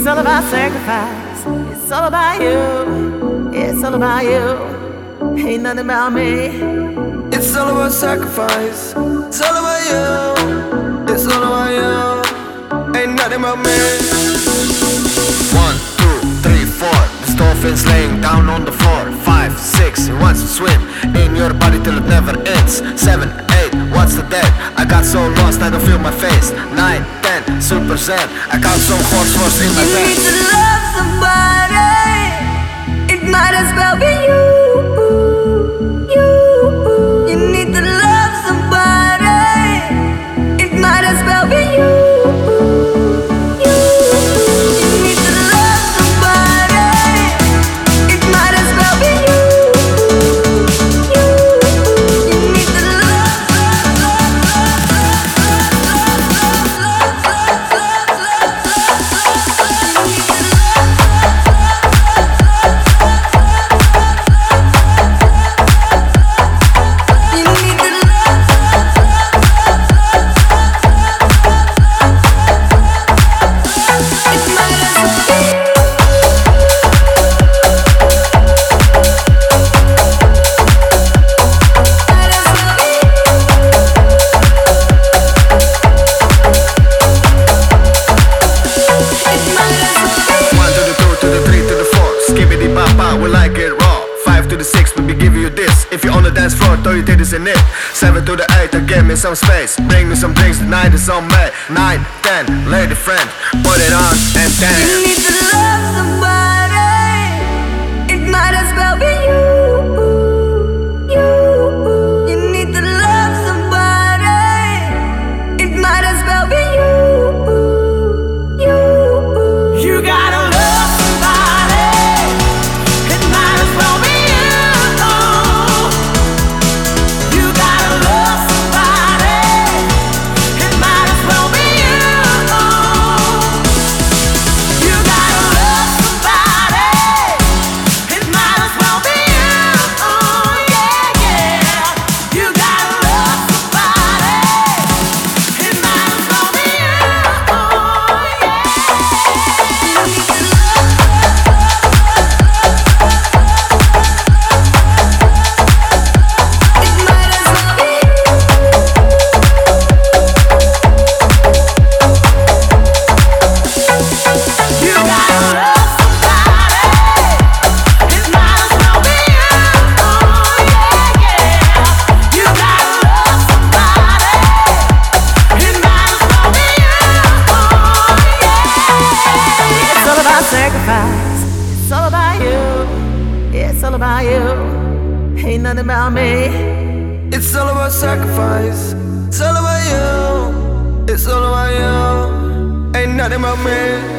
all about sacrifice. It's all about you. It's all about you. Ain't nothing about me. It's all about sacrifice. It's all about you. It's all about you. Ain't nothing about me. 1, 2, 3, 4. The dolphins laying down on the floor. 5, 6, he wants to swim in your body till it never ends. 7, 8, what's the dead? I got so lost I don't feel my face. 9, 10, super zen. I got some horse in my You pants. need to love somebody. It might as well be you. You need to love somebody. It might as well be you. You need to love somebody. It might as well be you. You need to In it. 7 to the 8, give me some space. Bring me some drinks, the night is on me. 9, 10, lady friend, put it on and dance. You need to love somebody. It might as well be you. You need to love somebody. It might as well be you. You gotta love somebody. It might as well be you. You gotta love somebody. It might as well be you. You gotta love somebody. It might as well be you. Yeah, yeah. You gotta love somebody. It might as well be you. You gotta love somebody. It might as well be you. Yeah, yeah. You gotta love somebody. It might as well be you. Yeah. It's all about sacrifice. It's all about you. It's all about you. Ain't nothing about me. It's all about sacrifice. It's all about you. It's all about you. Ain't nothing about me.